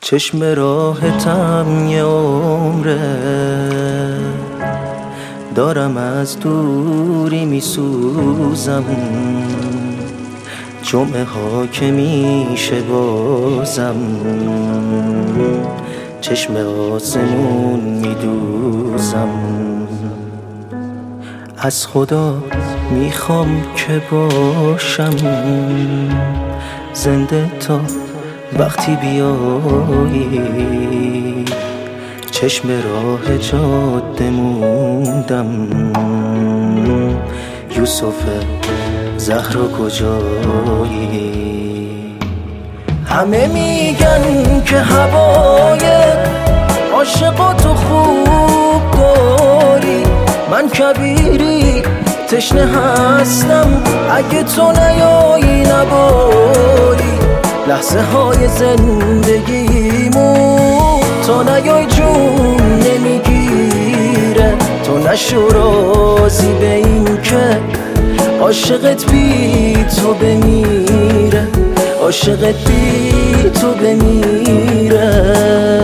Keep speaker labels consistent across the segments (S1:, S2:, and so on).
S1: چشم راحتم یه عمره، دارم از دوری میسوزم. جمعه ها که میشه بازم، چشم آسمون میدوزم. از خدا میخوام که باشم زنده تا وقتی بیایی. چشم راه جاده موندم، یوسف زهرا کجایی؟ همه میگن که هوای عاشقاتو خوب داری، من کبیری تشنه هستم اگه تو نیایی نباری. لحظه های زندگیمو تو نیای جون نمیگیره. تو نشو راضی به این که عاشقت بی تو بمیره، عاشقت بی تو بمیره.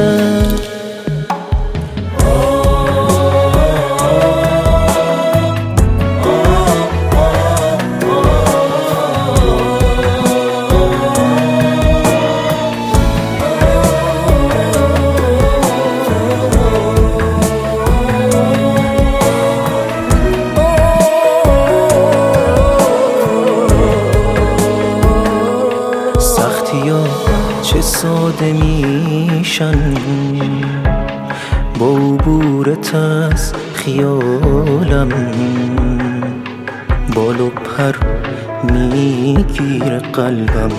S1: چه ساده میشن با عبورت از خیالم، بال و پر میگیره قلبم.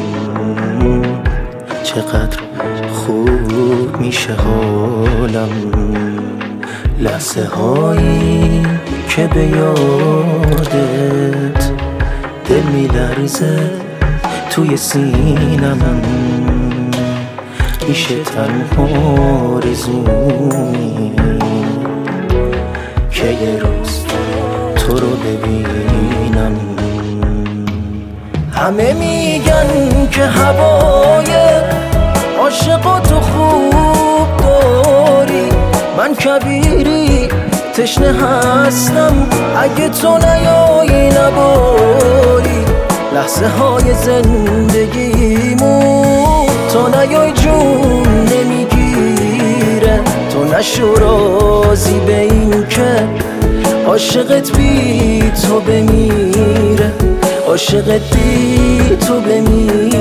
S1: چقدر خوب میشه حالم، لحظه هایی که به یادت دل میلرزه توی سینم. میشه تنها آرزویی که یه روز تو رو ببینم. همه میگن که هوای عاشقاتو خوب داری، من کبیری تشنه هستم اگه تو نیایی نباری. لحظه های زندگیمو تو نیای جون نمیگیره. تو نشو راضی به این که عاشقت بی تو بمیره، عاشقت بی تو بمیره.